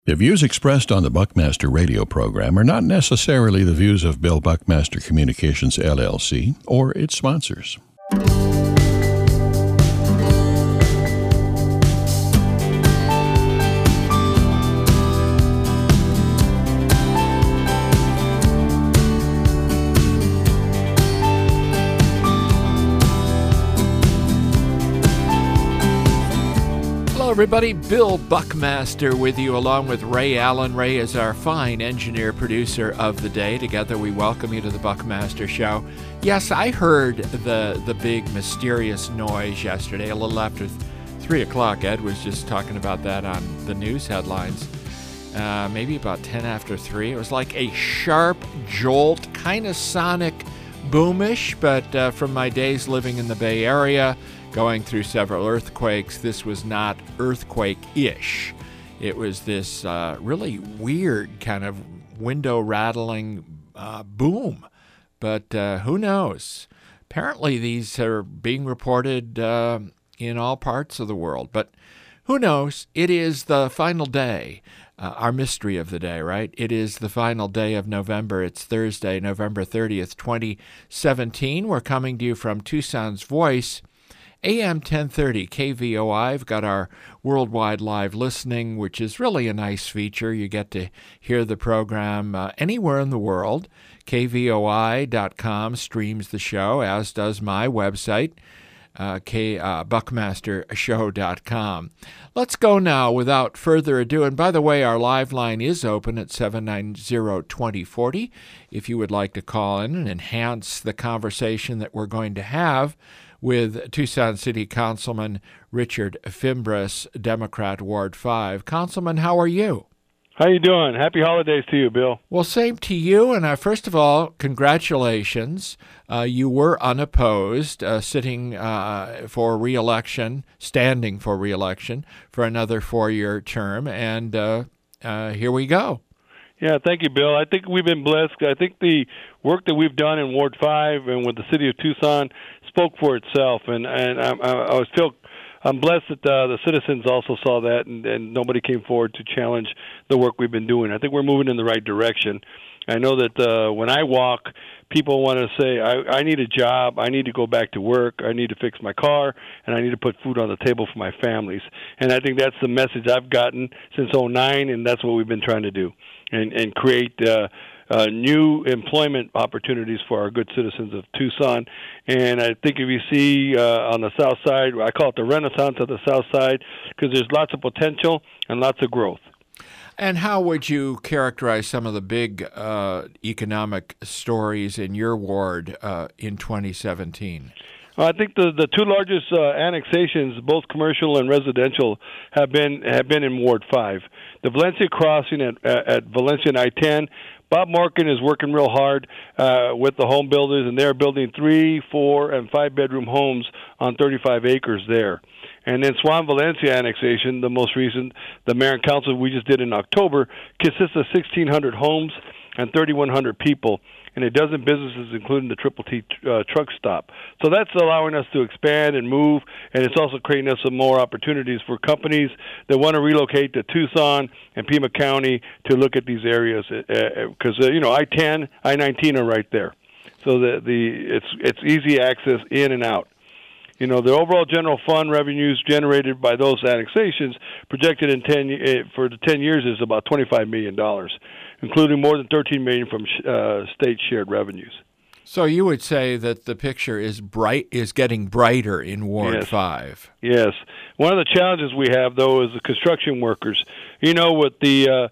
The views expressed on the Buckmaster radio program are not necessarily the views of Bill Buckmaster Communications, LLC, or its sponsors. Everybody, Bill Buckmaster with you along with Ray Allen. Ray is our fine engineer producer of the day. Together we welcome you to the Buckmaster Show. Yes, I heard the big mysterious noise yesterday, a little after 3 o'clock. Ed was just talking about that on the news headlines. Maybe about 10 after 3. It was like a sharp jolt, kind of sonic boomish, but from my days living in the Bay Area, going through several earthquakes, this was not earthquake-ish. It was this really weird kind of window-rattling boom. But who knows? Apparently these are being reported in all parts of the world. But who knows? It is the final day, our mystery of the day, right? It is the final day of November. It's Thursday, November 30th, 2017. We're coming to you from Tucson's Voice, AM 1030 KVOI. I've got our worldwide live listening, which is really a nice feature. You get to hear the program anywhere in the world. KVOI.com streams the show, as does my website, buckmastershow.com. Let's go now without further ado. And by the way, our live line is open at 790-2040. If you would like to call in and enhance the conversation that we're going to have with Tucson City Councilman Richard Fimbres, Democrat, Ward 5. Councilman, how are you? How you doing? Happy holidays to you, Bill. Well, same to you. And first of all, congratulations. You were unopposed, sitting for re-election, standing for re-election for another 4-year term. And here we go. Yeah, thank you, Bill. I think we've been blessed. I think the work that we've done in Ward 5 and with the city of Tucson spoke for itself, and I'm blessed that the citizens also saw that, and nobody came forward to challenge the work we've been doing. I think we're moving in the right direction. I know that when I walk, people want to say, I need a job, I need to go back to work, I need to fix my car, and I need to put food on the table for my families. And I think that's the message I've gotten since '09, and that's what we've been trying to do, and create new employment opportunities for our good citizens of Tucson. And I think if you see on the south side, I call it the renaissance of the south side, because there's lots of potential and lots of growth. And how would you characterize some of the big economic stories in your ward in 2017? I think the two largest annexations, both commercial and residential, have been in Ward 5. The Valencia crossing at Valencia and I-10. Bob Morgan is working real hard with the home builders, and they're building 3, 4, and 5-bedroom homes on 35 acres there. And then Swan Valencia annexation, the most recent, the mayor and council we just did in October, consists of 1,600 homes and 3,100 people, and a dozen businesses, including the Triple T truck stop. So that's allowing us to expand and move, and it's also creating us some more opportunities for companies that want to relocate to Tucson and Pima County to look at these areas, because I-10, I-19 are right there. So it's easy access in and out. The overall general fund revenues generated by those annexations projected for the 10 years is about $25 million, including more than $13 million from state shared revenues. So you would say that the picture is getting brighter in Ward 5. Yes. One of the challenges we have, though, is the construction workers. With the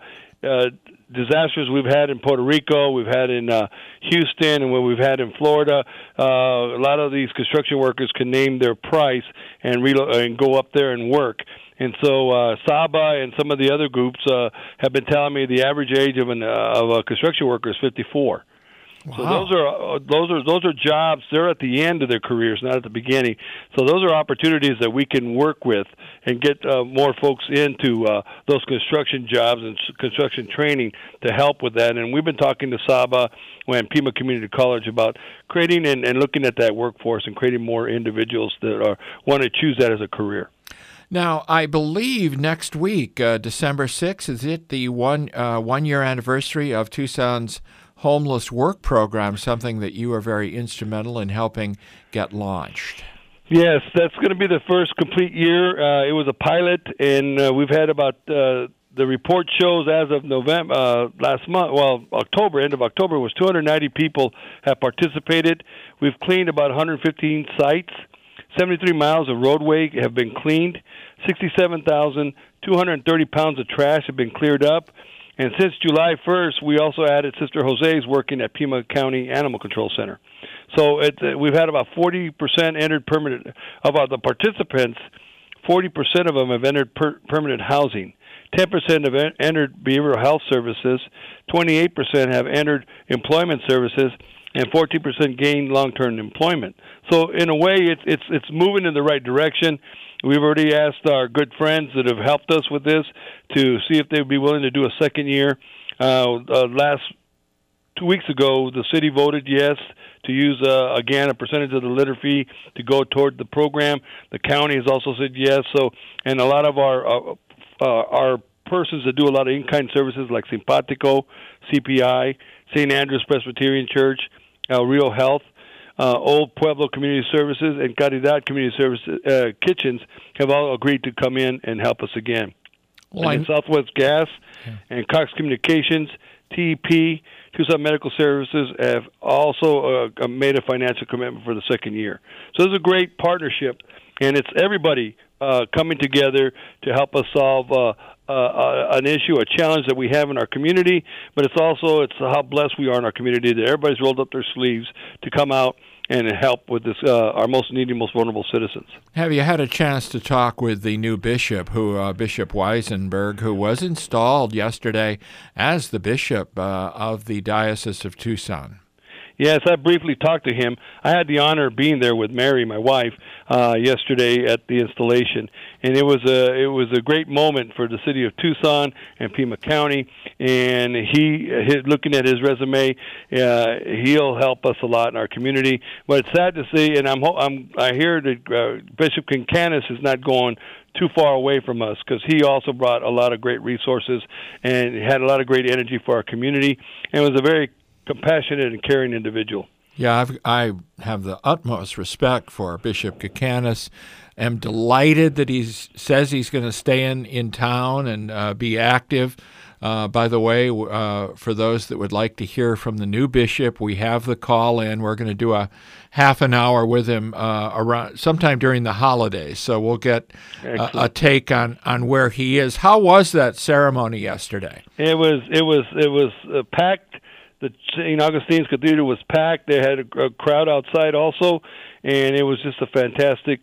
disasters we've had in Puerto Rico, we've had in Houston, and what we've had in Florida, a lot of these construction workers can name their price and go up there and work. And so Saba and some of the other groups have been telling me the average age of a construction worker is 54. Wow. So those are jobs. They're at the end of their careers, not at the beginning. So those are opportunities that we can work with and get more folks into those construction jobs and construction training to help with that. And we've been talking to Saba and Pima Community College about creating and looking at that workforce and creating more individuals that want to choose that as a career. Now, I believe next week, December 6th, is it the one-year anniversary of Tucson's homeless work program, something that you are very instrumental in helping get launched? Yes, that's going to be the first complete year. It was a pilot, and we've had about the report shows as of November last month, October, end of October, was 290 people have participated. We've cleaned about 115 sites. 73 miles of roadway have been cleaned. 67,230 pounds of trash have been cleared up. And since July 1st, we also added Sister Jose's working at Pima County Animal Control Center. So we've had about 40% entered permanent of the participants. 40% of them have entered permanent housing. 10% have entered behavioral health services. 28% have entered employment services, and 14% gained long-term employment. So in a way, it's moving in the right direction. We've already asked our good friends that have helped us with this to see if they would be willing to do a second year. Last 2 weeks ago, the city voted yes to use, again, a percentage of the litter fee to go toward the program. The county has also said yes. So, and a lot of our persons that do a lot of in-kind services like Simpatico, CPI, St. Andrew's Presbyterian Church, El Rio Health, Old Pueblo Community Services, and Caridad Community Services Kitchens have all agreed to come in and help us again. Well, and Southwest Gas and Cox Communications, TEP, Tucson Medical Services have also made a financial commitment for the second year. So it's a great partnership, and it's everybody coming together to help us solve an issue, a challenge that we have in our community, but it's how blessed we are in our community that everybody's rolled up their sleeves to come out and help with this, our most needy, most vulnerable citizens. Have you had a chance to talk with the new bishop, Bishop Weisenberg, who was installed yesterday as the bishop of the Diocese of Tucson? Yes, I briefly talked to him. I had the honor of being there with Mary, my wife, yesterday at the installation, and it was a great moment for the city of Tucson and Pima County. And looking at his resume, he'll help us a lot in our community. But it's sad to see, and I hear that Bishop Quincanas is not going too far away from us, because he also brought a lot of great resources and had a lot of great energy for our community, and was a very compassionate and caring individual. Yeah, I have the utmost respect for Bishop Quincanas. I'm delighted that he says he's going to stay in town and be active. By the way, for those that would like to hear from the new bishop, we have the call in. We're going to do a half an hour with him around sometime during the holidays. So we'll get a take on where he is. How was that ceremony yesterday? It was packed. The St. Augustine's Cathedral was packed. They had a crowd outside also, and it was just a fantastic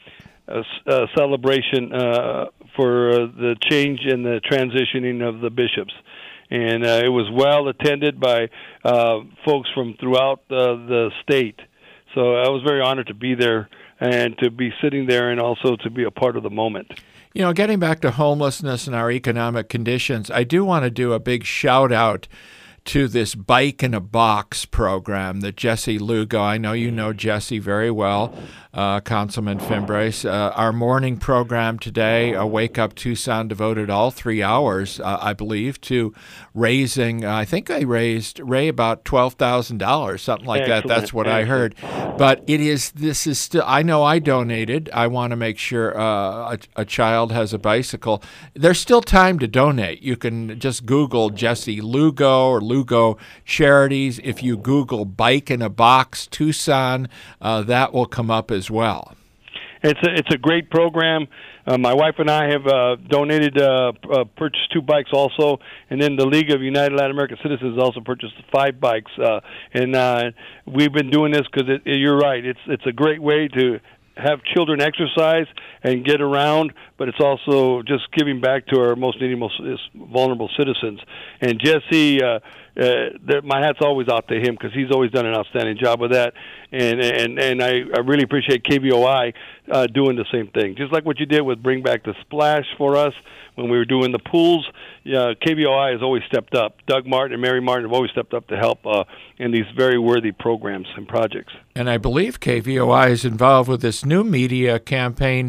celebration for the change and the transitioning of the bishops. And it was well attended by folks from throughout the state. So I was very honored to be there and to be sitting there and also to be a part of the moment. You know, getting back to homelessness and our economic conditions, I do want to do a big shout-out to this Bike in a Box program that Jesse Lugo, I know you know Jesse very well, Councilman Fimbres. Our morning program today, Wake Up Tucson, devoted all 3 hours, I believe, to raising, I think I raised, Ray, about $12,000, something like that. That's what I heard. But this is still, I know I donated. I want to make sure a child has a bicycle. There's still time to donate. You can just Google Jesse Lugo or Lugo Charities. If you Google Bike in a Box Tucson, that will come up as well. It's a great program. My wife and I have donated, purchased 2 bikes also, and then the League of United Latin American Citizens also purchased 5 bikes. And we've been doing this because you're right. It's a great way to have children exercise and get around, but it's also just giving back to our most needy, most vulnerable citizens. And Jesse, my hat's always out to him because he's always done an outstanding job with that. And I really appreciate KVOI doing the same thing. Just like what you did with Bring Back the Splash for us when we were doing the pools, KVOI has always stepped up. Doug Martin and Mary Martin have always stepped up to help in these very worthy programs and projects. And I believe KVOI is involved with this new media campaign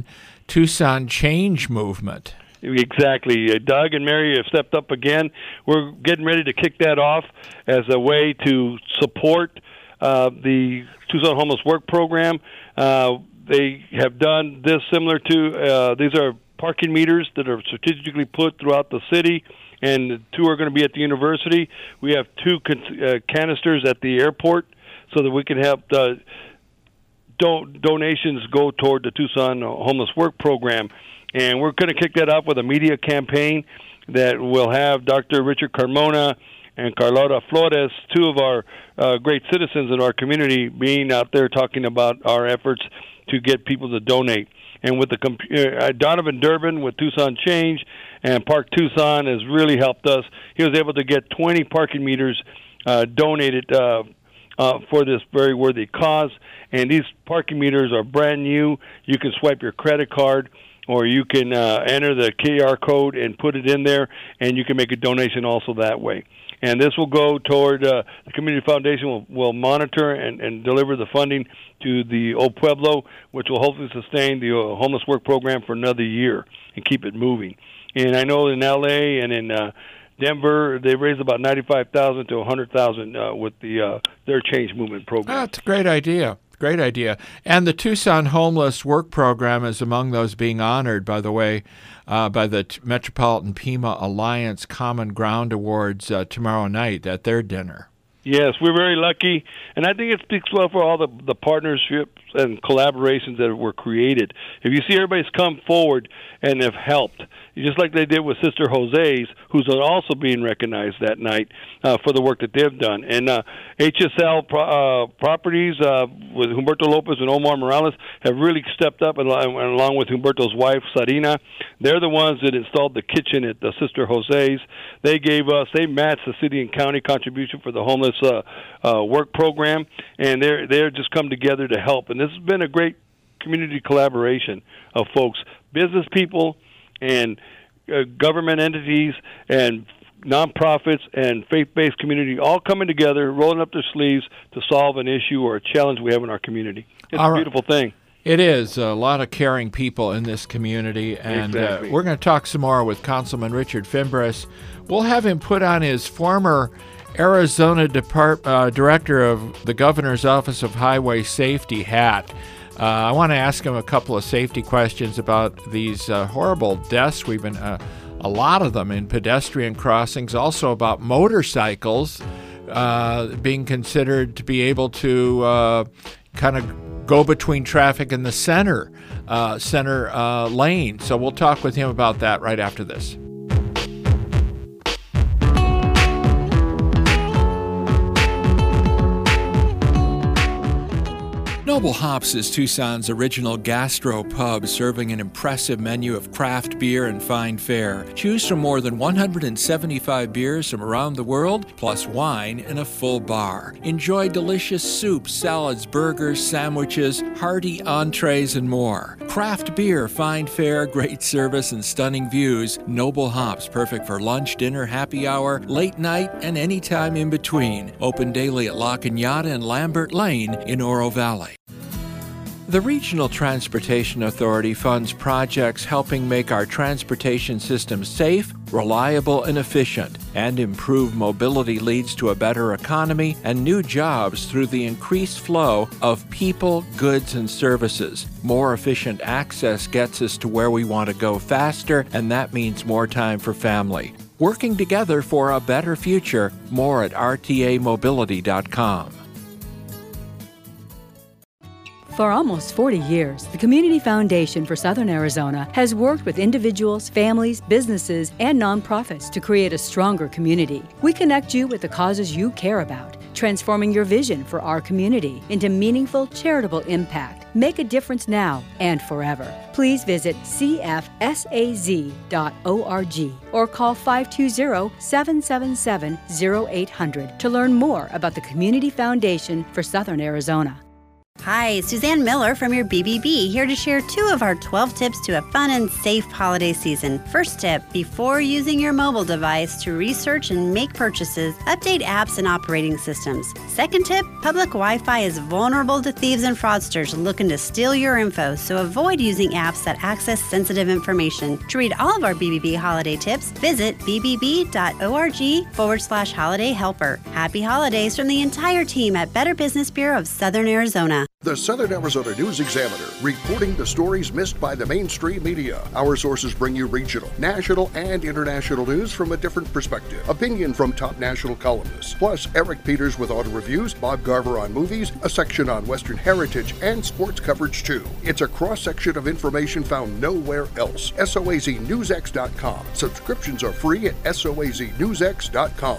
Tucson Change movement. Exactly. Doug and Mary have stepped up again. We're getting ready to kick that off as a way to support the Tucson Homeless Work Program. They have done this similar to, these are parking meters that are strategically put throughout the city, and 2 are going to be at the university. We have 2 canisters at the airport so that we can help donations go toward the Tucson Homeless Work Program. And we're going to kick that off with a media campaign that will have Dr. Richard Carmona and Carlota Flores, 2 of our great citizens in our community, being out there talking about our efforts to get people to donate. And with the Donovan Durbin with Tucson Change and Park Tucson has really helped us. He was able to get 20 parking meters donated for this very worthy cause. And these parking meters are brand new. You can swipe your credit card, or you can enter the QR code and put it in there, and you can make a donation also that way. And this will go toward the Community Foundation will monitor and deliver the funding to the Old Pueblo, which will hopefully sustain the homeless work program for another year and keep it moving. And I know in L.A. and in Denver, they raised about $95,000 to $100,000 with their Change Movement program. That's a great idea. Great idea. And the Tucson Homeless Work Program is among those being honored, by the way, by the Metropolitan Pima Alliance Common Ground Awards tomorrow night at their dinner. Yes, we're very lucky, and I think it speaks well for all the partnerships and collaborations that were created. If you see everybody's come forward and have helped, just like they did with Sister Jose's, who's also being recognized that night for the work that they've done. And HSL Properties with Humberto Lopez and Omar Morales have really stepped up, and along with Humberto's wife, Sarina. They're the ones that installed the kitchen at the Sister Jose's. They matched the city and county contribution for the homeless work program, and they're just come together to help. And this has been a great community collaboration of folks, business people and government entities and nonprofits and faith-based community all coming together, rolling up their sleeves to solve an issue or a challenge we have in our community. It's a beautiful thing. It is. A lot of caring people in this community, and Exactly. We're going to talk some more with Councilman Richard Fimbres. We'll have him put on his former Arizona Director of the Governor's Office of Highway Safety hat. I want to ask him a couple of safety questions about these horrible deaths. We've been a lot of them in pedestrian crossings, also about motorcycles being considered to be able to kind of go between traffic in the center lane. So we'll talk with him about that right after this. Noble Hops is Tucson's original gastro pub, serving an impressive menu of craft beer and fine fare. Choose from more than 175 beers from around the world, plus wine in a full bar. Enjoy delicious soups, salads, burgers, sandwiches, hearty entrees, and more. Craft beer, fine fare, great service, and stunning views. Noble Hops, perfect for lunch, dinner, happy hour, late night, and any time in between. Open daily at La Cañada and Lambert Lane in Oro Valley. The Regional Transportation Authority funds projects helping make our transportation system safe, reliable, and efficient, and improved mobility leads to a better economy and new jobs through the increased flow of people, goods, and services. More efficient access gets us to where we want to go faster, and that means more time for family. Working together for a better future. More at rtamobility.com. For almost 40 years, the Community Foundation for Southern Arizona has worked with individuals, families, businesses, and nonprofits to create a stronger community. We connect you with the causes you care about, transforming your vision for our community into meaningful, charitable impact. Make a difference now and forever. Please visit cfsaz.org or call 520-777-0800 to learn more about the Community Foundation for Southern Arizona. Hi, Suzanne Miller from your BBB, here to share 2 of our 12 tips to a fun and safe holiday season. First tip, before using your mobile device to research and make purchases, update apps and operating systems. Second tip, public Wi-Fi is vulnerable to thieves and fraudsters looking to steal your info, so avoid using apps that access sensitive information. To read all of our BBB holiday tips, visit bbb.org/holiday helper. Happy holidays from the entire team at Better Business Bureau of Southern Arizona. The Southern Arizona News Examiner, reporting the stories missed by the mainstream media. Our sources bring you regional, national, and international news from a different perspective. Opinion from top national columnists. Plus, Eric Peters with auto reviews, Bob Garver on movies, a section on Western heritage, and sports coverage too. It's a cross-section of information found nowhere else. SOAZNewsX.com. Subscriptions are free at SOAZNewsX.com.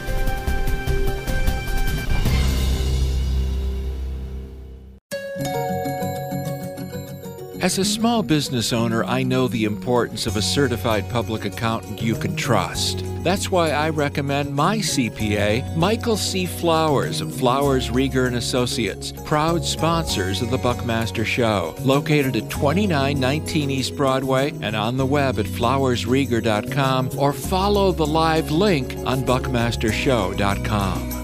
As a small business owner, I know the importance of a certified public accountant you can trust. That's why I recommend my CPA, Michael C. Flowers of Flowers, Rieger & Associates, proud sponsors of the Buckmaster Show. Located at 2919 East Broadway and on the web at flowersrieger.com, or follow the live link on buckmastershow.com.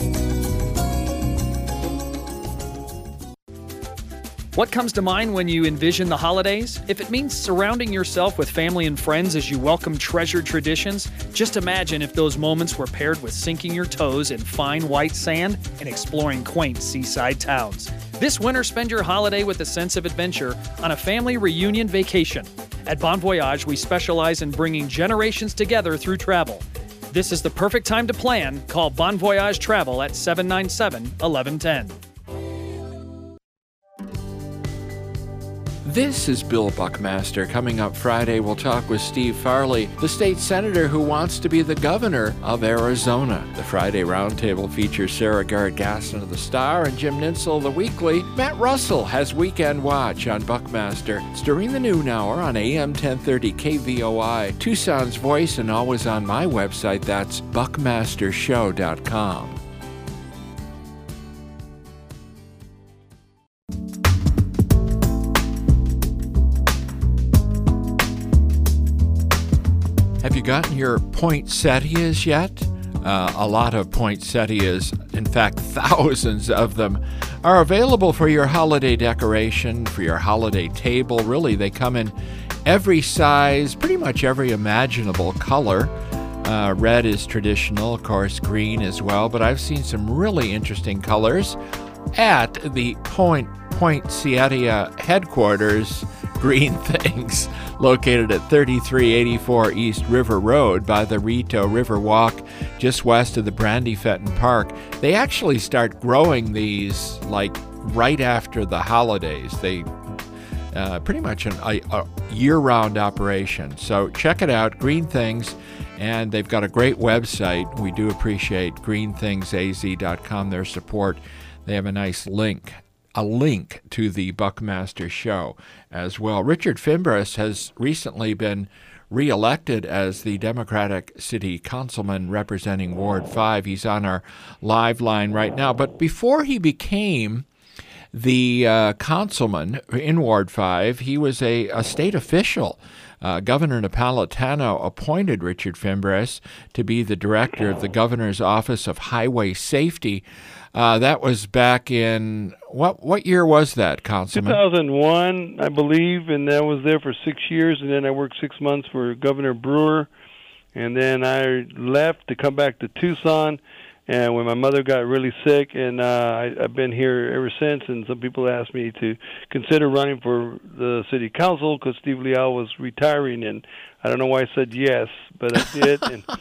What comes to mind when you envision the holidays? If it means surrounding yourself with family and friends as you welcome treasured traditions, just imagine if those moments were paired with sinking your toes in fine white sand and exploring quaint seaside towns. This winter, spend your holiday with a sense of adventure on a family reunion vacation. At Bon Voyage, we specialize in bringing generations together through travel. This is the perfect time to plan. Call Bon Voyage Travel at 797-1110. This is Bill Buckmaster. Coming up Friday, we'll talk with Steve Farley, the state senator who wants to be the governor of Arizona. The Friday Roundtable features Sarah Garrett-Gaston of the Star and Jim Ninsel of the Weekly. Matt Russell has Weekend Watch on Buckmaster. It's during the noon hour on AM 1030 KVOI. Tucson's voice, and always on my website. That's buckmastershow.com. Have you gotten your poinsettias yet? A lot of poinsettias, in fact thousands of them, are available for your holiday decoration, for your holiday table. Really, they come in every size, pretty much every imaginable color. Red is traditional, of course, green as well, but I've seen some really interesting colors at the Poinsettia headquarters, Green Things, located at 3384 East River Road by the Rito River Walk, just west of the Brandy Fenton Park. They actually start growing these like right after the holidays. They pretty much a year-round operation. So check it out, Green Things, and they've got a great website. We do appreciate greenthingsaz.com, their support. They have a nice link to the Buckmaster Show as well. Richard Fimbres has recently been reelected as the Democratic City Councilman representing Ward 5. He's on our live line right now. But before he became the councilman in Ward 5, he was a state official. Governor Napolitano appointed Richard Fimbres to be the director of the governor's office of highway safety. That was back in, what year was that, Councilman? 2001, I believe, and I was there for 6 years, and then I worked 6 months for Governor Brewer, and then I left to come back to Tucson, and when my mother got really sick, and I've been here ever since, and some people asked me to consider running for the city council because Steve Leal was retiring, and I don't know why I said yes, but I did,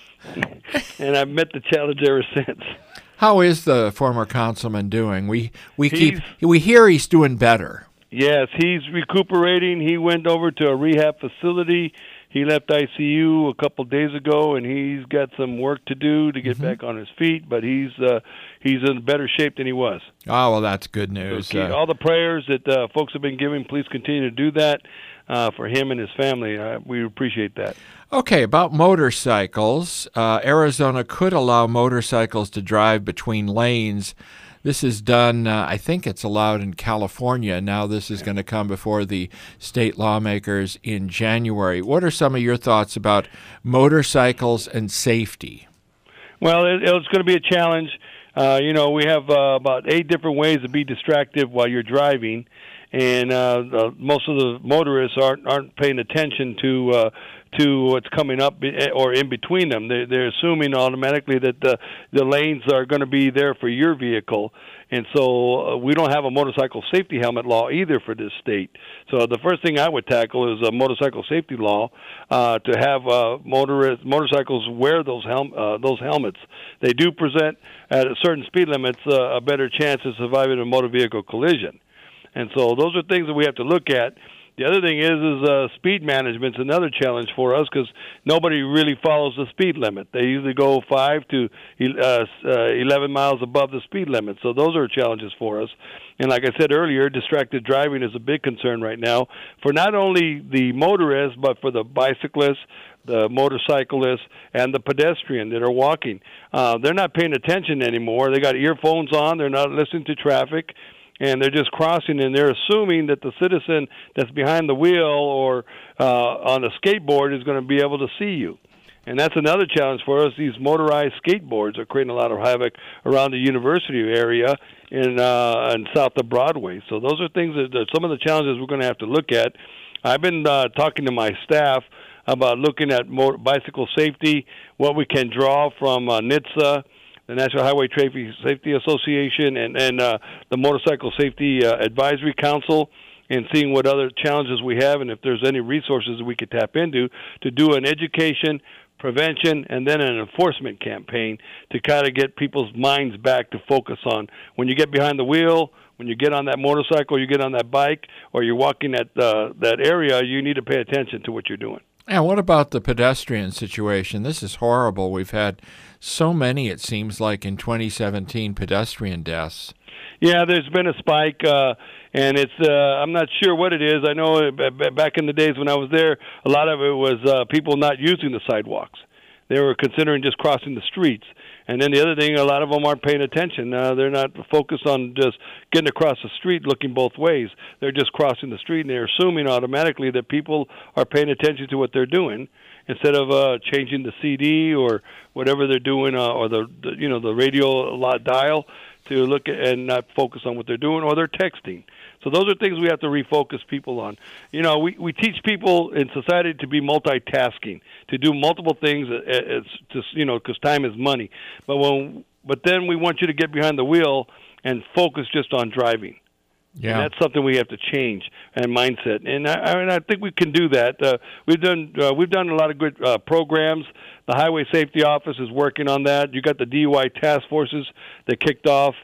and I've met the challenge ever since. How is the former councilman doing? We hear he's doing better. Yes, he's recuperating. He went over to a rehab facility. He left ICU a couple days ago, and he's got some work to do to get back on his feet. But he's in better shape than he was. Oh, well, that's good news. So all the prayers that folks have been giving, please continue to do that for him and his family. We appreciate that. Okay, about motorcycles. Arizona could allow motorcycles to drive between lanes. This is done, I think it's allowed in California. Now this is going to come before the state lawmakers in January. What are some of your thoughts about motorcycles and safety? Well, it's going to be a challenge. We have about 8 different ways to be distracted while you're driving, and most of the motorists aren't paying attention to what's coming up or in between them. They're assuming automatically that the lanes are going to be there for your vehicle, and so we don't have a motorcycle safety helmet law either for this state. So the first thing I would tackle is a motorcycle safety law to have motorcycles wear those helmets. They do present at certain speed limits a better chance of surviving a motor vehicle collision, and so those are things that we have to look at. The other thing is speed management's another challenge for us because nobody really follows the speed limit. They usually go 5 to 11 miles above the speed limit. So those are challenges for us. And like I said earlier, distracted driving is a big concern right now for not only the motorists, but for the bicyclists, the motorcyclists, and the pedestrian that are walking. They're not paying attention anymore. They got earphones on. They're not listening to traffic. And they're just crossing, and they're assuming that the citizen that's behind the wheel or on a skateboard is going to be able to see you. And that's another challenge for us. These motorized skateboards are creating a lot of havoc around the university area in south of Broadway. So those are things that some of the challenges we're going to have to look at. I've been talking to my staff about looking at bicycle safety, what we can draw from NHTSA, the National Highway Traffic Safety Association, and the Motorcycle Safety Advisory Council, and seeing what other challenges we have and if there's any resources we could tap into to do an education, prevention, and then an enforcement campaign to kind of get people's minds back to focus on when you get behind the wheel, when you get on that motorcycle, you get on that bike, or you're walking at that area, you need to pay attention to what you're doing. And what about the pedestrian situation? This is horrible. We've had so many, it seems like, in 2017 pedestrian deaths. Yeah, there's been a spike, and it's I'm not sure what it is. I know back in the days when I was there, a lot of it was people not using the sidewalks. They were considering just crossing the streets. And then the other thing, a lot of them aren't paying attention. They're not focused on just getting across the street looking both ways. They're just crossing the street, and they're assuming automatically that people are paying attention to what they're doing instead of changing the CD or whatever they're doing, or the radio dial to look at and not focus on what they're doing, or they're texting. So those are things we have to refocus people on. We teach people in society to be multitasking, to do multiple things. It's just because time is money. But then we want you to get behind the wheel and focus just on driving. Yeah, and that's something we have to change and mindset. And I think we can do that. We've done a lot of good programs. The Highway Safety Office is working on that. You got the DUI task forces that kicked off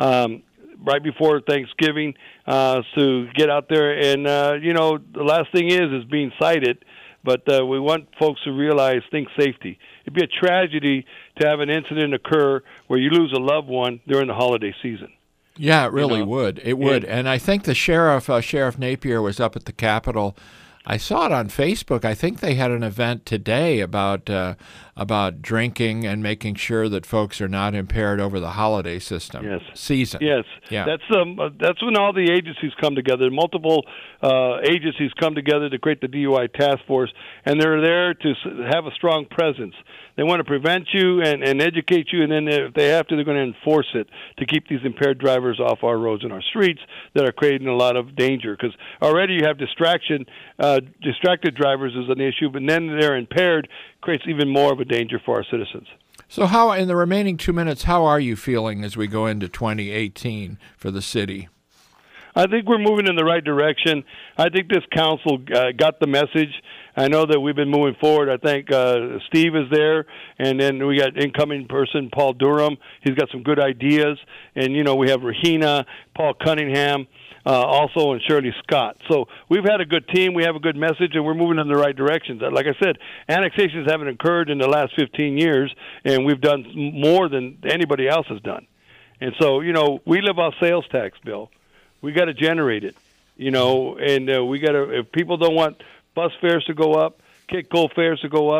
right before Thanksgiving to get out there. And, the last thing is being cited, but we want folks to realize, think safety. It'd be a tragedy to have an incident occur where you lose a loved one during the holiday season. Yeah, it really would. It would. And I think the Sheriff Napier, was up at the Capitol. I saw it on Facebook. I think they had an event today about drinking and making sure that folks are not impaired over the holiday season. Yes, yeah. That's when all the agencies come together. Multiple agencies come together to create the DUI task force, and they're there to have a strong presence. They want to prevent you and educate you, and then if they have to, they're going to enforce it to keep these impaired drivers off our roads and our streets that are creating a lot of danger. Because already you have distracted drivers is an issue, but then they're impaired, creates even more of a danger for our citizens. So how, in the remaining 2 minutes, how are you feeling as we go into 2018 for the city? I think we're moving in the right direction. I think this council got the message. I know that we've been moving forward. I think Steve is there, and then we got incoming person, Paul Durham. He's got some good ideas. And, we have Rahina, Paul Cunningham, also, and Shirley Scott. So we've had a good team. We have a good message, and we're moving in the right direction. Like I said, annexations haven't occurred in the last 15 years, and we've done more than anybody else has done. And so, we live off sales tax, Bill. We got to generate it, and we got to. If people don't want bus fares to go up, Kitco fares to go up,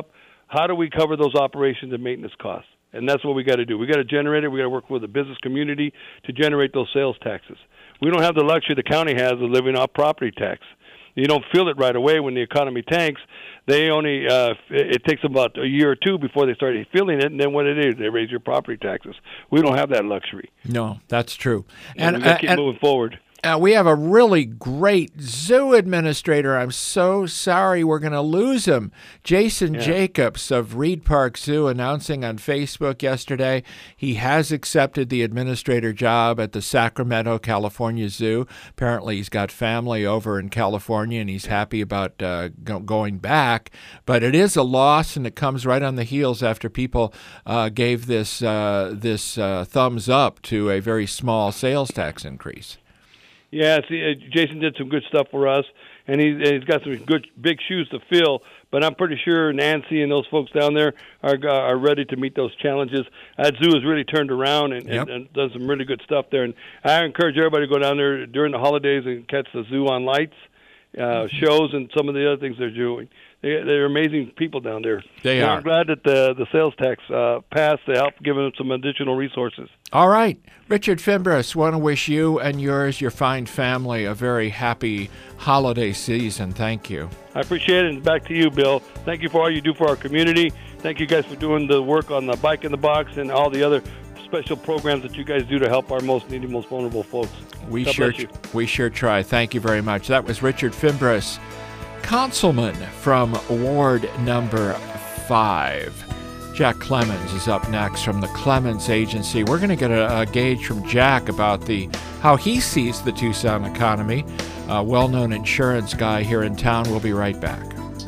how do we cover those operations and maintenance costs? And that's what we got to do. We got to generate it. We got to work with the business community to generate those sales taxes. We don't have the luxury the county has of living off property tax. You don't feel it right away when the economy tanks. They only it takes about a year or two before they start feeling it, and then what it is, they raise your property taxes. We don't have that luxury. No, that's true. And we got to keep moving forward. We have a really great zoo administrator. I'm so sorry we're going to lose him. Jason Jacobs of Reed Park Zoo announcing on Facebook yesterday he has accepted the administrator job at the Sacramento, California Zoo. Apparently he's got family over in California and he's happy about going back. But it is a loss, and it comes right on the heels after people gave this thumbs up to a very small sales tax increase. Yeah, Jason did some good stuff for us, and he's got some good big shoes to fill. But I'm pretty sure Nancy and those folks down there are ready to meet those challenges. That zoo has really turned around and done some really good stuff there. And I encourage everybody to go down there during the holidays and catch the zoo on lights, shows, and some of the other things they're doing. They're amazing people down there. They are. I'm glad that the sales tax passed to help give them some additional resources. All right. Richard Fimbres, want to wish you and your fine family a very happy holiday season. Thank you. I appreciate it. And back to you, Bill. Thank you for all you do for our community. Thank you guys for doing the work on the Bike in the Box and all the other special programs that you guys do to help our most needy, most vulnerable folks. We sure try. Thank you very much. That was Richard Fimbres, Councilman from Ward number 5. Jack Clemens is up next from the Clemens Agency. We're going to get a gauge from Jack about how he sees the Tucson economy. A well-known insurance guy here in town. We'll be right back.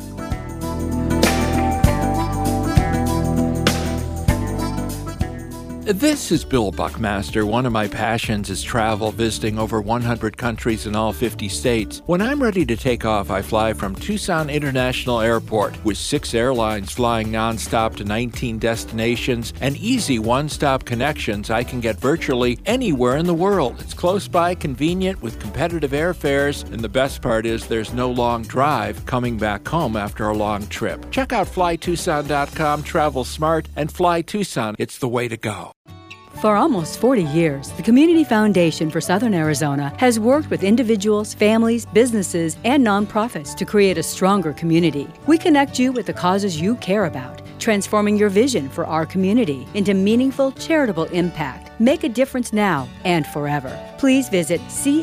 This is Bill Buckmaster. One of my passions is travel, visiting over 100 countries in all 50 states. When I'm ready to take off, I fly from Tucson International Airport. With 6 airlines flying nonstop to 19 destinations and easy one-stop connections, I can get virtually anywhere in the world. It's close by, convenient, with competitive airfares, and the best part is there's no long drive coming back home after a long trip. Check out flytucson.com, travel smart, and Fly Tucson. It's the way to go. For almost 40 years, the Community Foundation for Southern Arizona has worked with individuals, families, businesses, and nonprofits to create a stronger community. We connect you with the causes you care about, transforming your vision for our community into meaningful charitable impact. Make a difference now and forever. Please visit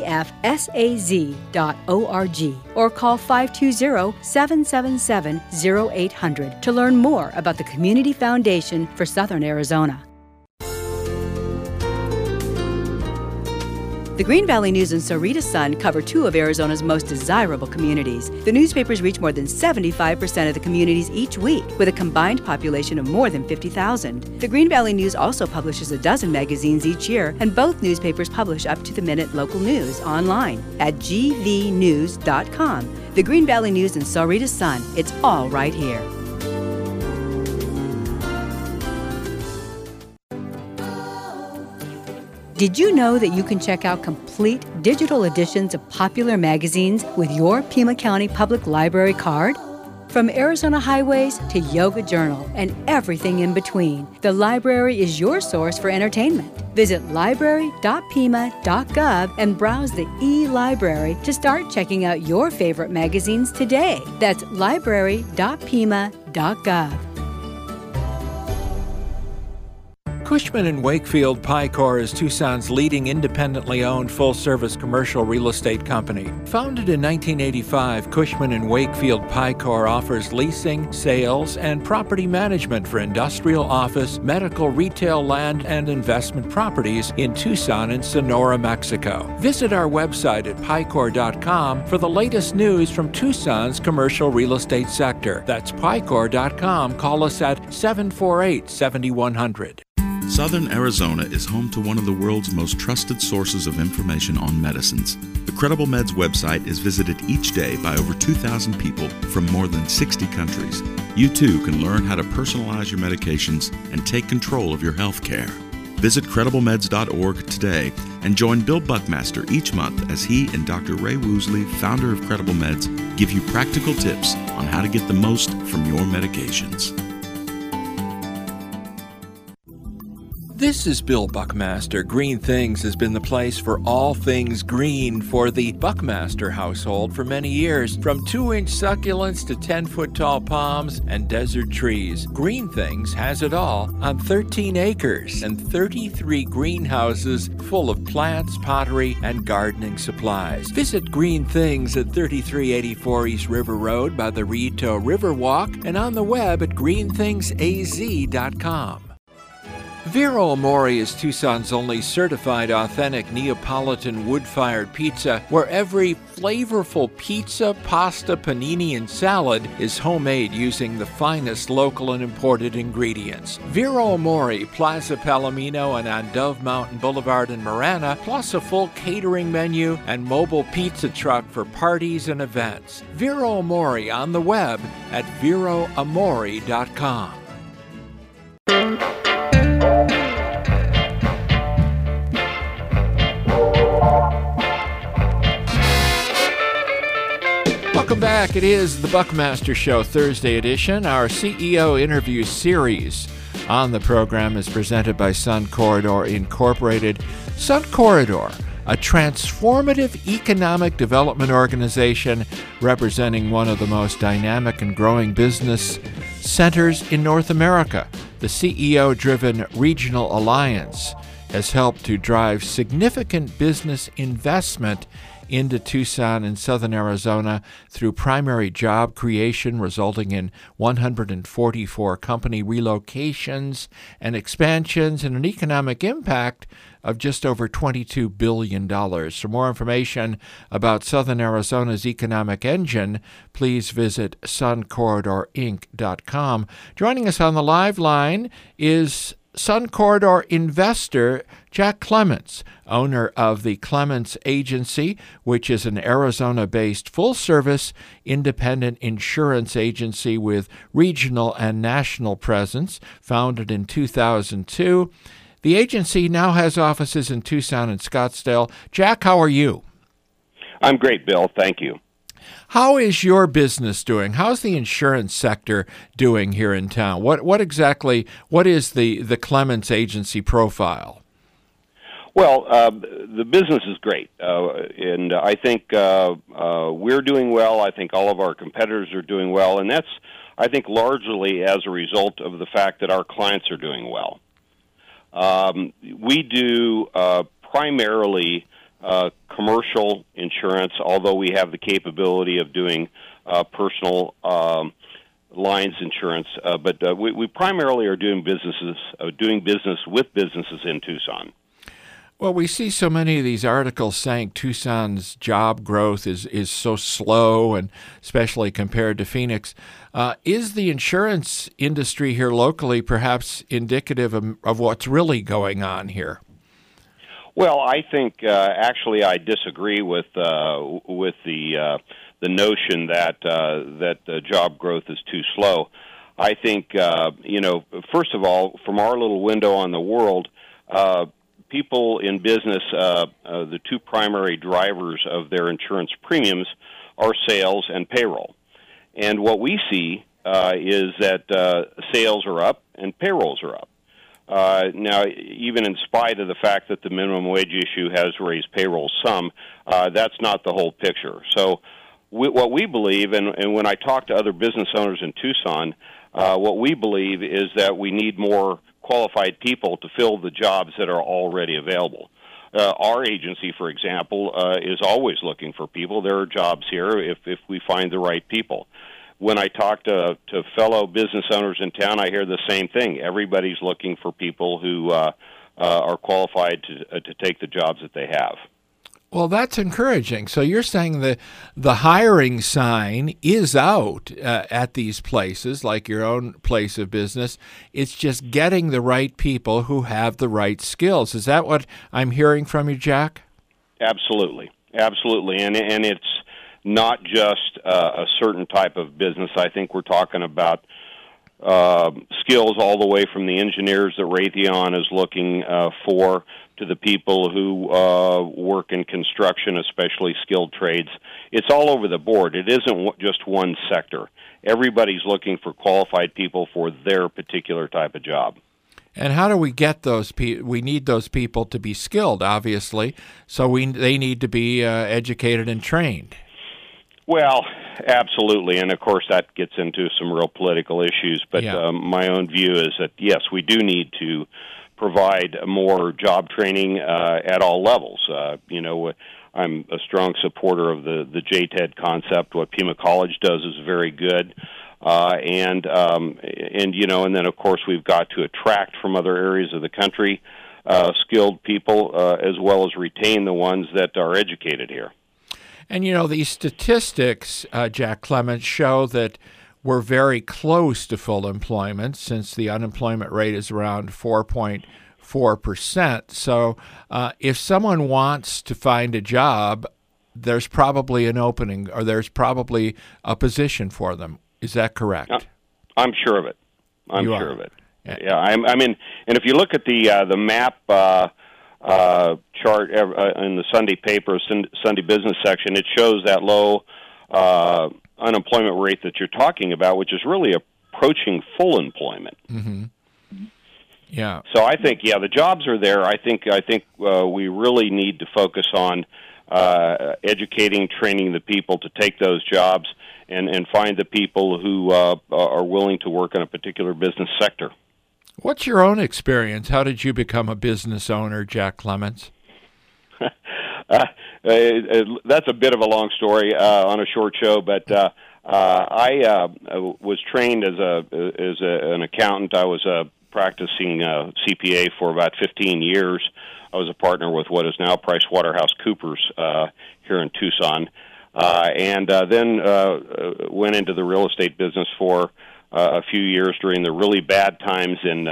cfsaz.org or call 520-777-0800 to learn more about the Community Foundation for Southern Arizona. The Green Valley News and Sahuarita Sun cover 2 of Arizona's most desirable communities. The newspapers reach more than 75% of the communities each week, with a combined population of more than 50,000. The Green Valley News also publishes a dozen magazines each year, and both newspapers publish up-to-the-minute local news online at gvnews.com. The Green Valley News and Sahuarita Sun, it's all right here. Did you know that you can check out complete digital editions of popular magazines with your Pima County Public Library card? From Arizona Highways to Yoga Journal and everything in between, the library is your source for entertainment. Visit library.pima.gov and browse the e-library to start checking out your favorite magazines today. That's library.pima.gov. Cushman & Wakefield Picor is Tucson's leading independently owned full-service commercial real estate company. Founded in 1985, Cushman & Wakefield Picor offers leasing, sales, and property management for industrial, office, medical, retail, land, and investment properties in Tucson and Sonora, Mexico. Visit our website at picor.com for the latest news from Tucson's commercial real estate sector. That's picor.com. Call us at 748-7100. Southern Arizona is home to one of the world's most trusted sources of information on medicines. The Credible Meds website is visited each day by over 2,000 people from more than 60 countries. You too can learn how to personalize your medications and take control of your health care. Visit CredibleMeds.org today and join Bill Buckmaster each month as he and Dr. Ray Woosley, founder of Credible Meds, give you practical tips on how to get the most from your medications. This is Bill Buckmaster. Green Things has been the place for all things green for the Buckmaster household for many years. From 2-inch succulents to 10-foot tall palms and desert trees, Green Things has it all on 13 acres and 33 greenhouses full of plants, pottery, and gardening supplies. Visit Green Things at 3384 East River Road by the Rito Riverwalk and on the web at greenthingsaz.com. Vero Amore is Tucson's only certified authentic Neapolitan wood-fired pizza, where every flavorful pizza, pasta, panini, and salad is homemade using the finest local and imported ingredients. Vero Amore, Plaza Palomino, and on Dove Mountain Boulevard in Marana, plus a full catering menu and mobile pizza truck for parties and events. Vero Amore on the web at veroamore.com. Welcome back. It is the Buckmaster Show Thursday edition. Our CEO interview series on the program is presented by Sun Corridor Incorporated. Sun Corridor, a transformative economic development organization representing one of the most dynamic and growing business centers in North America. The CEO-driven Regional Alliance has helped to drive significant business investment into Tucson and southern Arizona through primary job creation, resulting in 144 company relocations and expansions and an economic impact of just over $22 billion. For more information about Southern Arizona's economic engine, please visit suncorridorinc.com. Joining us on the live line is Sun Corridor investor Jack Clements, owner of the Clements Agency, which is an Arizona-based full-service independent insurance agency with regional and national presence, founded in 2002. The agency now has offices in Tucson and Scottsdale. Jack, how are you? I'm great, Bill. Thank you. How is your business doing? How's the insurance sector doing here in town? What exactly is the Clements Agency profile? Well, the business is great, and I think we're doing well. I think all of our competitors are doing well, and that's, I think, largely as a result of the fact that our clients are doing well. We do primarily commercial insurance, although we have the capability of doing personal lines insurance. But we primarily are doing business with businesses in Tucson. Well, we see so many of these articles saying Tucson's job growth is so slow, and especially compared to Phoenix. Is the insurance industry here locally perhaps indicative of what's really going on here? Well, I think actually I disagree with the notion that the job growth is too slow. I think first of all, from our little window on the world, people in business, the two primary drivers of their insurance premiums are sales and payroll. And what we see is that sales are up and payrolls are up. Now, even in spite of the fact that the minimum wage issue has raised payroll some, that's not the whole picture. So what we believe, and when I talk to other business owners in Tucson, what we believe is that we need more qualified people to fill the jobs that are already available. Our agency, for example, is always looking for people. There are jobs here if we find the right people. When I talk to fellow business owners in town, I hear the same thing. Everybody's looking for people who are qualified to take the jobs that they have. Well, that's encouraging. So you're saying the hiring sign is out at these places, like your own place of business. It's just getting the right people who have the right skills. Is that what I'm hearing from you, Jack? Absolutely. And it's not just a certain type of business. I think we're talking about skills all the way from the engineers that Raytheon is looking for to the people who work in construction, especially skilled trades. It's all over the board. It isn't just one sector. Everybody's looking for qualified people for their particular type of job. And how do we get those people? We need those people to be skilled, obviously, so they need to be educated and trained. Well, absolutely, and of course that gets into some real political issues, but my own view is that, yes, we do need to provide more job training at all levels. I'm a strong supporter of the JTED concept. What Pima College does is very good. And then of course we've got to attract from other areas of the country skilled people as well as retain the ones that are educated here. And these statistics, Jack Clements, show that we're very close to full employment since the unemployment rate is around 4.4%. So if someone wants to find a job, there's probably an opening or there's probably a position for them. Is that correct? I'm sure of it. I'm sure of it. Yeah, I mean, and if you look at the map chart in the Sunday paper, Sunday business section, it shows that low unemployment rate that you're talking about, which is really approaching full employment. Mm-hmm. Yeah. So I think, the jobs are there. I think we really need to focus on educating, training the people to take those jobs, and find the people who are willing to work in a particular business sector. What's your own experience? How did you become a business owner, Jack Clements? That's a bit of a long story on a short show, but I was trained as an accountant. I was practicing CPA for about 15 years. I was a partner with what is now PricewaterhouseCoopers here in Tucson, and then went into the real estate business for a few years during the really bad times in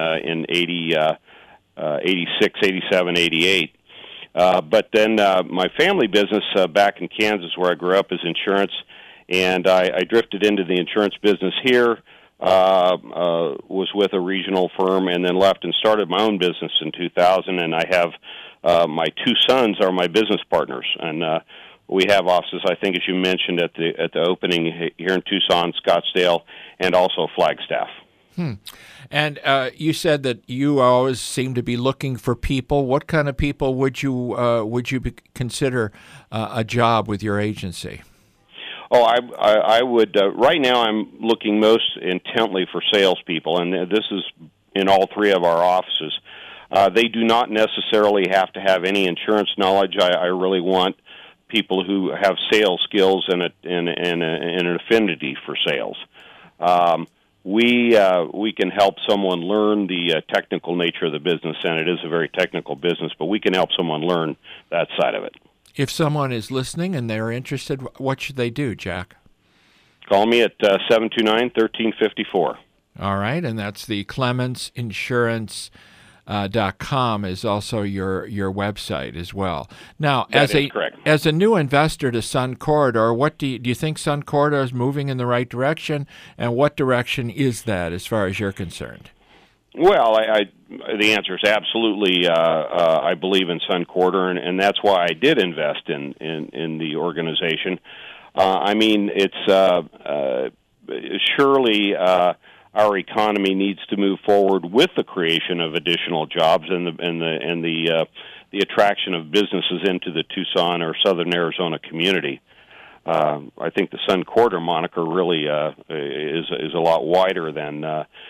86, 87, 88. But then my family business back in Kansas, where I grew up, is insurance, and I drifted into the insurance business here, was with a regional firm, and then left and started my own business in 2000, and I have my two sons are my business partners, and we have offices, I think, as you mentioned at the opening here in Tucson, Scottsdale, and also Flagstaff. And you said that you always seem to be looking for people. What kind of people would you consider a job with your agency? Oh, I would. Right now, I'm looking most intently for salespeople, and this is in all three of our offices. They do not necessarily have to have any insurance knowledge. I really want people who have sales skills and an affinity for sales. We can help someone learn the technical nature of the business, and it is a very technical business, but we can help someone learn that side of it. If someone is listening and they're interested, what should they do, Jack? Call me at 729-1354. All right, and that's the Clements Insurance .com is also your website as well. Now, as a new investor to Sun Corridor, what do you think Sun Corridor is moving in the right direction, and what direction is that as far as you're concerned? Well, the answer is absolutely. I believe in Sun Corridor, and that's why I did invest in the organization. I mean, it's surely. Our economy needs to move forward with the creation of additional jobs and the attraction of businesses into the Tucson or Southern Arizona community. I think the Sun Corridor moniker really is a lot wider than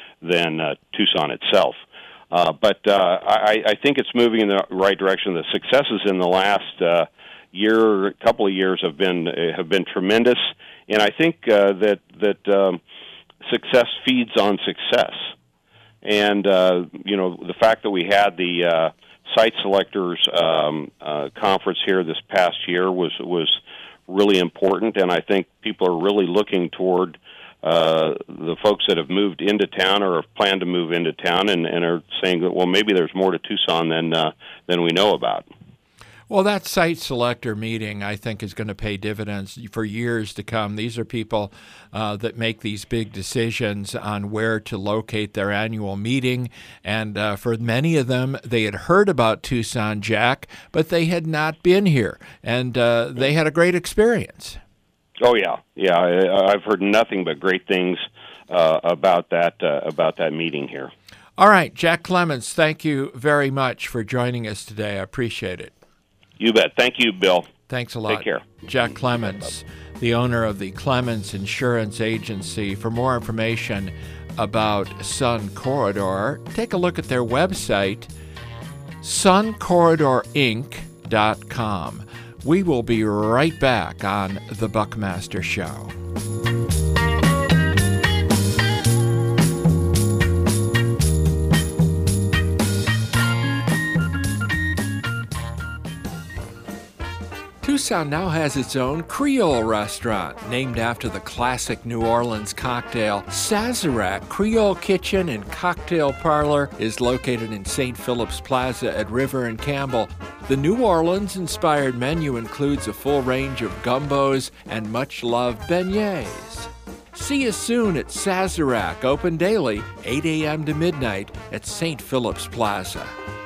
Tucson itself. But I think it's moving in the right direction. The successes in the last couple of years have been tremendous, and I think that success feeds on success, and the fact that we had the site selectors conference here this past year was really important, and I think people are really looking toward the folks that have moved into town or have planned to move into town, and are saying that, well, maybe there's more to Tucson than we know about. Well, that site selector meeting, I think, is going to pay dividends for years to come. These are people that make these big decisions on where to locate their annual meeting. And for many of them, they had heard about Tucson, Jack, but they had not been here. And they had a great experience. Oh, yeah. Yeah, I've heard nothing but great things about that meeting here. All right, Jack Clements, thank you very much for joining us today. I appreciate it. You bet. Thank you, Bill. Thanks a lot. Take care. Jack Clements, the owner of the Clements Insurance Agency. For more information about Sun Corridor, take a look at their website, suncorridorinc.com. We will be right back on The Buckmaster Show. Tucson now has its own Creole restaurant, named after the classic New Orleans cocktail. Sazerac Creole Kitchen and Cocktail Parlor is located in St. Philip's Plaza at River and Campbell. The New Orleans-inspired menu includes a full range of gumbos and much-loved beignets. See you soon at Sazerac, open daily, 8 a.m. to midnight at St. Philip's Plaza.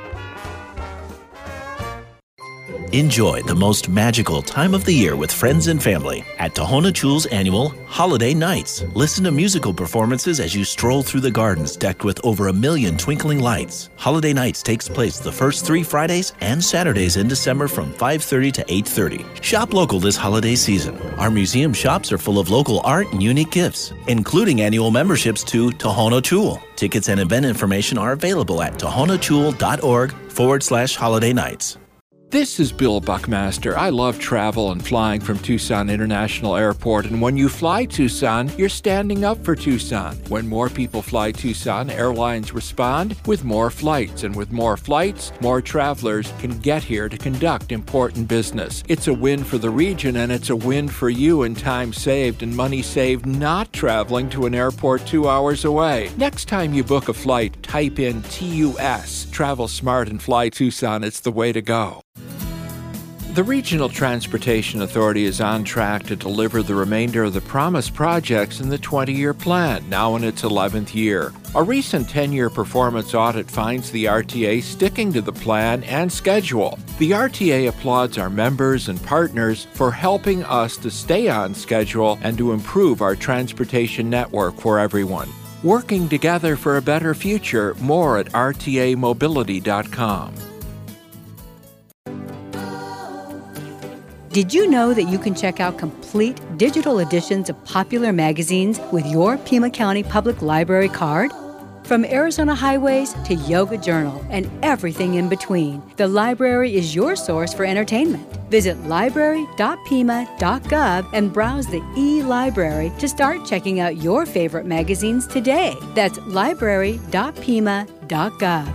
Enjoy the most magical time of the year with friends and family at Tohono Chool's annual Holiday Nights. Listen to musical performances as you stroll through the gardens decked with over 1 million twinkling lights. Holiday Nights takes place the first 3 Fridays and Saturdays in December from 5:30 to 8:30. Shop local this holiday season. Our museum shops are full of local art and unique gifts, including annual memberships to Tohono Chool. Tickets and event information are available at tohonochool.org/holiday nights. This is Bill Buckmaster. I love travel and flying from Tucson International Airport, and when you fly Tucson, you're standing up for Tucson. When more people fly Tucson, airlines respond with more flights, and with more flights, more travelers can get here to conduct important business. It's a win for the region, and it's a win for you in time saved and money saved not traveling to an airport 2 hours away. Next time you book a flight, type in TUS. Travel smart and fly Tucson. It's the way to go. The Regional Transportation Authority is on track to deliver the remainder of the promised projects in the 20-year plan, now in its 11th year. A recent 10-year performance audit finds the RTA sticking to the plan and schedule. The RTA applauds our members and partners for helping us to stay on schedule and to improve our transportation network for everyone. Working together for a better future, more at rtamobility.com. Did you know that you can check out complete digital editions of popular magazines with your Pima County Public Library card? From Arizona Highways to Yoga Journal and everything in between, the library is your source for entertainment. Visit library.pima.gov and browse the e-library to start checking out your favorite magazines today. That's library.pima.gov.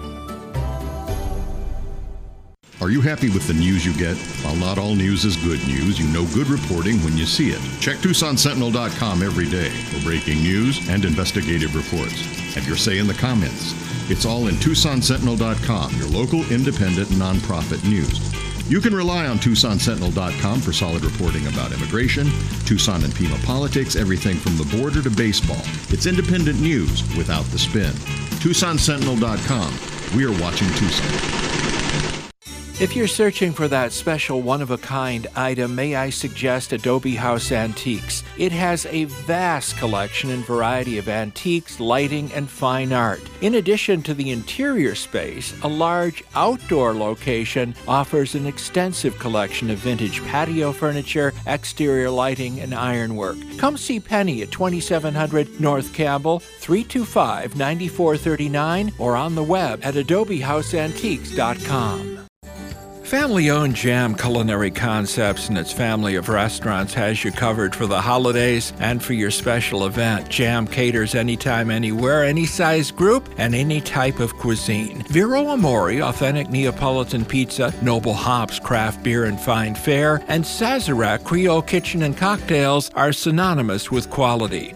Are you happy with the news you get? While not all news is good news, you know good reporting when you see it. Check TucsonSentinel.com every day for breaking news and investigative reports. Have your say in the comments. It's all in TucsonSentinel.com, your local independent nonprofit news. You can rely on TucsonSentinel.com for solid reporting about immigration, Tucson and Pima politics, everything from the border to baseball. It's independent news without the spin. TucsonSentinel.com. We're watching Tucson. If you're searching for that special one-of-a-kind item, may I suggest Adobe House Antiques. It has a vast collection and variety of antiques, lighting, and fine art. In addition to the interior space, a large outdoor location offers an extensive collection of vintage patio furniture, exterior lighting, and ironwork. Come see Penny at 2700 North Campbell, 325-9439, or on the web at adobehouseantiques.com. Family-owned Jam Culinary Concepts and its family of restaurants has you covered for the holidays and for your special event. Jam caters anytime, anywhere, any size group, and any type of cuisine. Vero Amore, authentic Neapolitan pizza, Noble Hops craft beer and fine fare, and Sazerac Creole Kitchen and Cocktails are synonymous with quality.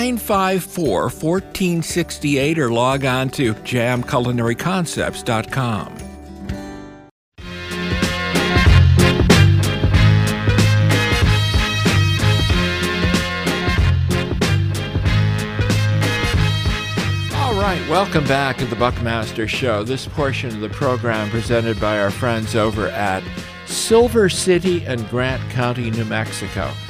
954-1468 or log on to jamculinaryconcepts.com. Welcome back to the Buckmaster Show. This portion of the program presented by our friends over at Silver City and Grant County, New Mexico.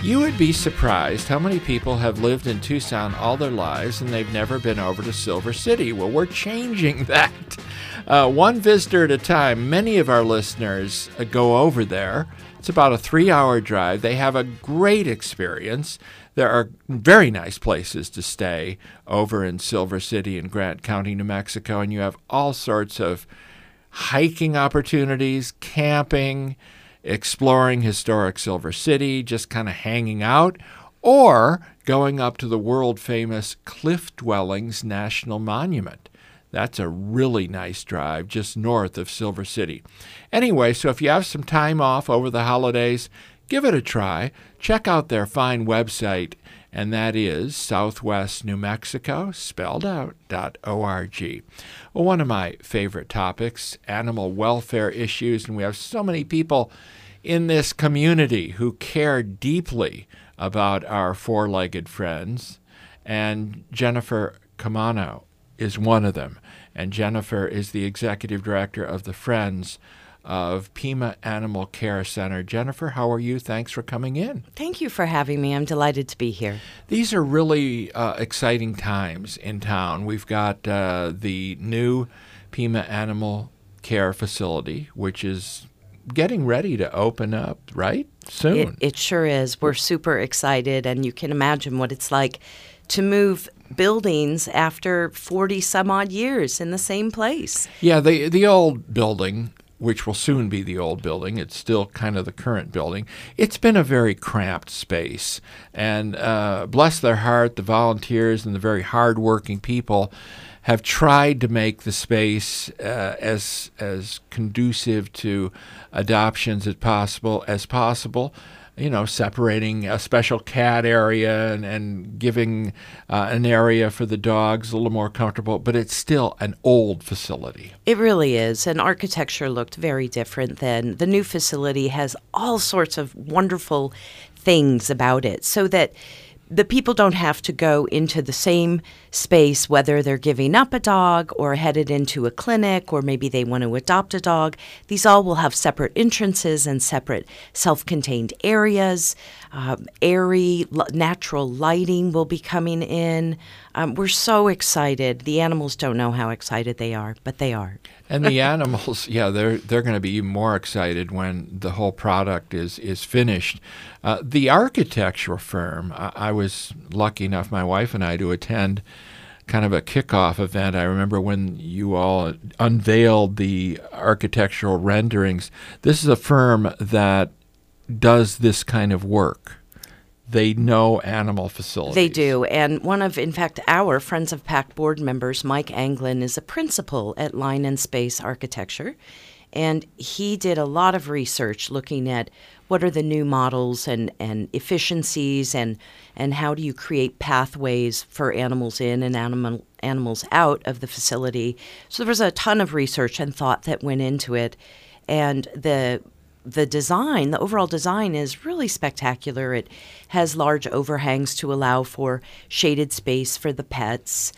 You would be surprised how many people have lived in Tucson all their lives and they've never been over to Silver City. Well, we're changing that. One visitor at a time. Many of our listeners go over there. It's about a 3-hour drive. They have a great experience. There are very nice places to stay over in Silver City in Grant County, New Mexico, and you have all sorts of hiking opportunities, camping, exploring historic Silver City, just kind of hanging out, or going up to the world-famous Cliff Dwellings National Monument. That's a really nice drive just north of Silver City. Anyway, so if you have some time off over the holidays, give it a try. Check out their fine website, and that is southwestnewmexico, spelled out, .org. Well, one of my favorite topics, animal welfare issues, and we have so many people in this community who care deeply about our four-legged friends, and Jennifer Camano is one of them. And Jennifer is the executive director of the Friends of Pima Animal Care Center. Jennifer, how are you? Thanks for coming in. Thank you for having me. I'm delighted to be here. These are really exciting times in town. We've got the new Pima Animal Care Facility, which is getting ready to open up, right? Soon. It sure is. We're super excited, and you can imagine what it's like to move buildings after 40-some-odd years in the same place. Yeah, the old building, which will soon be the old building, it's still kind of the current building, it's been a very cramped space. And bless their heart, the volunteers and the very hard-working people have tried to make the space as conducive to adoptions as possible. You know, separating a special cat area and giving an area for the dogs a little more comfortable, but it's still an old facility. It really is, and architecture looked very different then. The new facility has all sorts of wonderful things about it, so that the people don't have to go into the same space, whether they're giving up a dog or headed into a clinic, or maybe they want to adopt a dog. These all will have separate entrances and separate self-contained areas. Airy, natural lighting will be coming in. We're so excited. The animals don't know how excited they are, but they are. And the animals, yeah, they're going to be even more excited when the whole product is finished. The architectural firm, I was lucky enough, my wife and I, to attend kind of a kickoff event. I remember when you all unveiled the architectural renderings. This is a firm that does this kind of work. They know animal facilities. They do. And one of, in fact, our Friends of PAC board members, Mike Anglin, is a principal at Line and Space Architecture. And he did a lot of research looking at what are the new models and efficiencies and how do you create pathways for animals in and animals out of the facility. So there was a ton of research and thought that went into it. And the design, the overall design is really spectacular. It has large overhangs to allow for shaded space for the pets.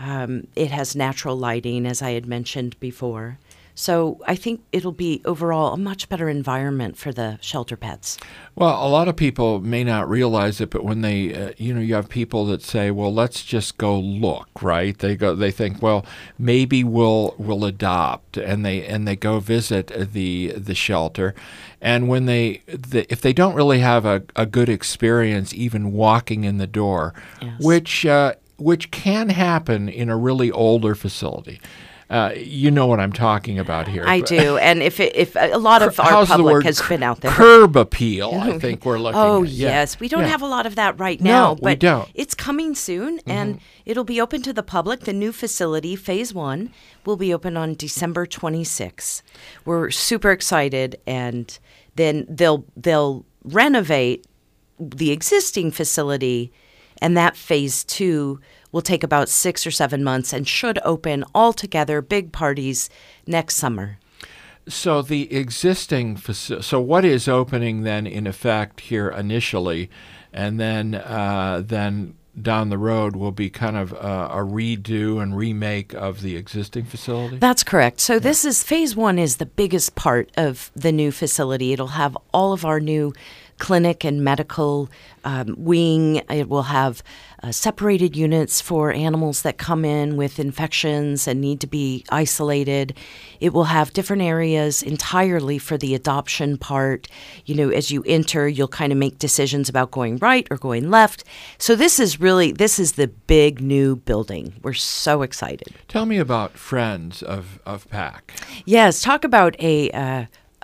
It has natural lighting, as I had mentioned before. So I think it'll be overall a much better environment for the shelter pets. Well, a lot of people may not realize it, but when they, you have people that say, "Well, let's just go look," right? They think, "Well, maybe we'll adopt," and they go visit the shelter, and when if they don't really have a good experience, even walking in the door, yes, which can happen in a really older facility. You know what I'm talking about here. I do, and if a lot of our public has been out there. Curb appeal, I think we're looking at. Oh, yes. We don't have a lot of that right now, but we don't. It's coming soon, and it'll be open to the public. The new facility, Phase 1, will be open on December 26th. We're super excited, and then they'll renovate the existing facility, and that Phase 2 will take about 6 or 7 months and should open all together, big parties, next summer. So the existing so what is opening then in effect here initially, and then down the road will be kind of a redo and remake of the existing facility? That's correct. So this is Phase 1 is the biggest part of the new facility. It'll have all of our new clinic and medical wing. It will have separated units for animals that come in with infections and need to be isolated. It will have different areas entirely for the adoption part. As you enter, you'll kind of make decisions about going right or going left. So this is the big new building. We're so excited. Tell me about Friends of PAC. Yes, talk about a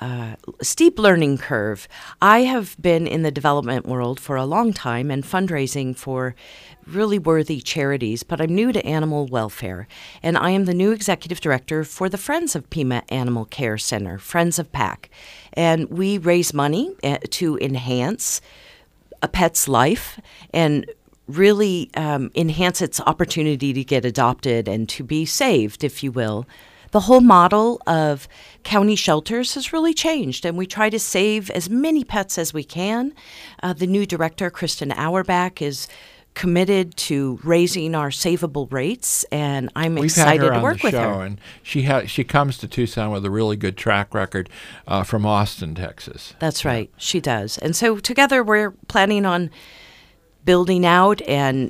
steep learning curve. I have been in the development world for a long time and fundraising for really worthy charities, but I'm new to animal welfare, and I am the new executive director for the Friends of Pima Animal Care Center, Friends of PAC. And we raise money to enhance a pet's life and really enhance its opportunity to get adopted and to be saved, if you will. The whole model of county shelters has really changed, and we try to save as many pets as we can. The new director, Kristen Auerbach, is committed to raising our savable rates, and I'm excited to work with her. And she comes to Tucson with a really good track record from Austin, Texas. That's right, she does. And so together we're planning on building out and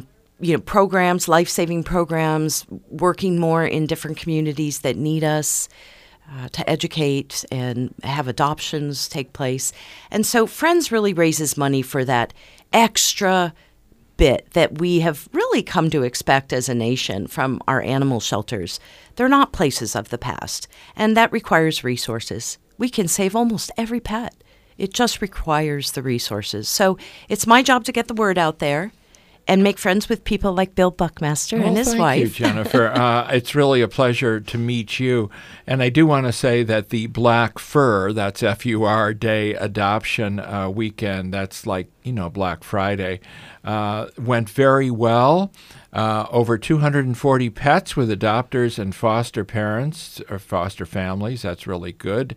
programs, life-saving programs, working more in different communities that need us to educate and have adoptions take place. And so Friends really raises money for that extra bit that we have really come to expect as a nation from our animal shelters. They're not places of the past, and that requires resources. We can save almost every pet. It just requires the resources. So it's my job to get the word out there and make friends with people like Bill Buckmaster and his wife. Thank you, Jennifer. It's really a pleasure to meet you. And I do want to say that the Black Fur, that's F-U-R Day Adoption Weekend, that's like, Black Friday, went very well. Over 240 pets with adopters and foster parents or foster families. That's really good.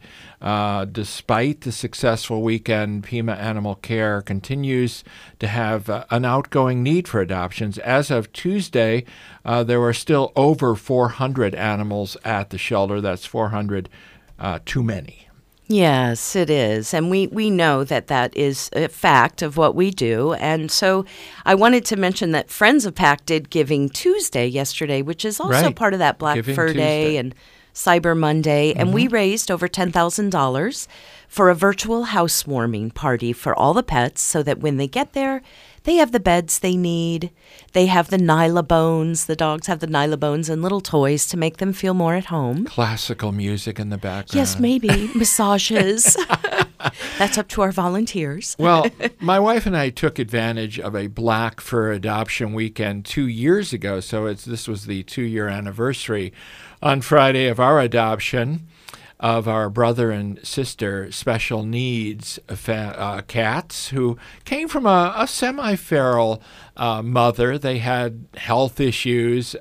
Despite the successful weekend, Pima Animal Care continues to have an outgoing need for adoptions. As of Tuesday, there were still over 400 animals at the shelter. That's 400 too many. Yes, it is. And we know that is a fact of what we do. And so I wanted to mention that Friends of PAC did Giving Tuesday yesterday, which is also part of that Black Fur Day and Cyber Monday. And we raised over $10,000 for a virtual housewarming party for all the pets so that when they get there, they have the beds they need. They have the Nylabones. The dogs have the Nylabones and little toys to make them feel more at home. Classical music in the background. Yes, maybe. Massages. That's up to our volunteers. Well, my wife and I took advantage of a Black Fur Adoption Weekend 2 years ago. So this was the 2-year anniversary on Friday of our adoption of our brother and sister special needs cats who came from a semi-feral mother. They had health issues.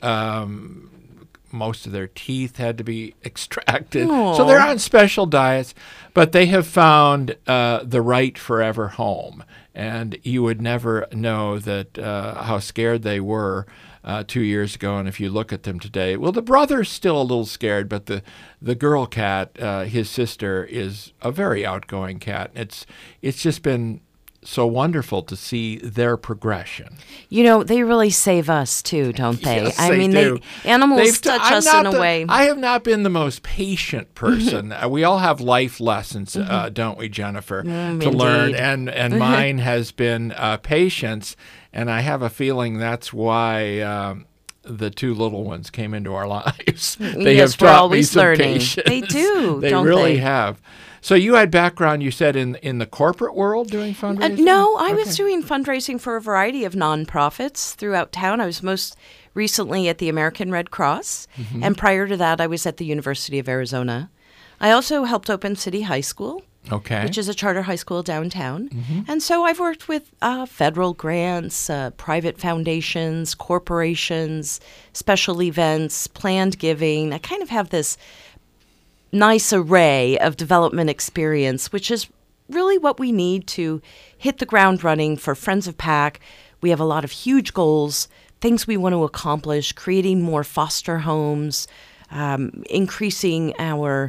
Most of their teeth had to be extracted. Aww. So they're on special diets, but they have found the right forever home. And you would never know that how scared they were 2 years ago, and if you look at them today, well, the brother's still a little scared, but the girl cat, his sister, is a very outgoing cat. It's just been so wonderful to see their progression. They really save us too, don't they? Yes, I mean, animals touch us in a way. I have not been the most patient person. We all have life lessons, don't we, Jennifer, to learn, and mine has been patience. And I have a feeling that's why the two little ones came into our lives. They have taught me some patience. They do, They really have. So you had background, you said, in the corporate world doing fundraising? No, I was doing fundraising for a variety of nonprofits throughout town. I was most recently at the American Red Cross, and prior to that, I was at the University of Arizona. I also helped open City High School. Okay. Which is a charter high school downtown. And so I've worked with federal grants, private foundations, corporations, special events, planned giving. I kind of have this nice array of development experience, which is really what we need to hit the ground running for Friends of PAC. We have a lot of huge goals, things we want to accomplish, creating more foster homes, increasing our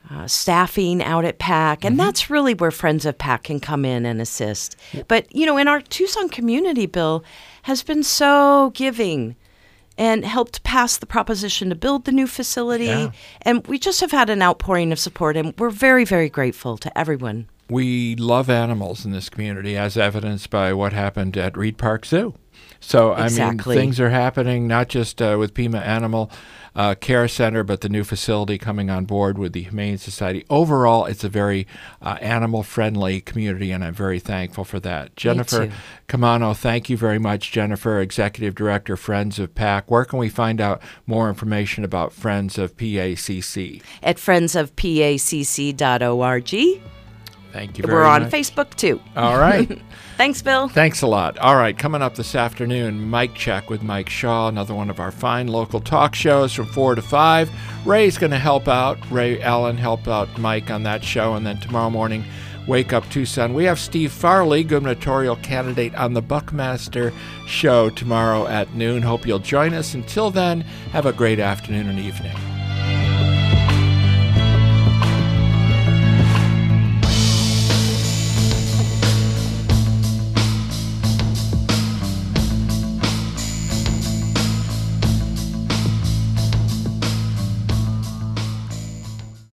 staffing out at PAC, and that's really where Friends of PAC can come in and assist. But, in our Tucson community, Bill has been so giving and helped pass the proposition to build the new facility. Yeah. And we just have had an outpouring of support, and we're very, very grateful to everyone. We love animals in this community, as evidenced by what happened at Reed Park Zoo. So, Exactly. I mean, things are happening not just with Pima Animal Care Center, but the new facility coming on board with the Humane Society. Overall, it's a very animal-friendly community, and I'm very thankful for that. Jennifer Camano, thank you very much. Jennifer, Executive Director, Friends of PAC. Where can we find out more information about Friends of PACC? At friendsofpacc.org. Thank you very much. We're on Facebook, too. All right. Thanks, Bill. Thanks a lot. All right, coming up this afternoon, Mike Check with Mike Shaw, another one of our fine local talk shows from 4 to 5. Ray's going to help out. Ray Allen help out Mike on that show. And then tomorrow morning, Wake Up Tucson. We have Steve Farley, gubernatorial candidate, on the Buckmaster Show tomorrow at noon. Hope you'll join us. Until then, have a great afternoon and evening.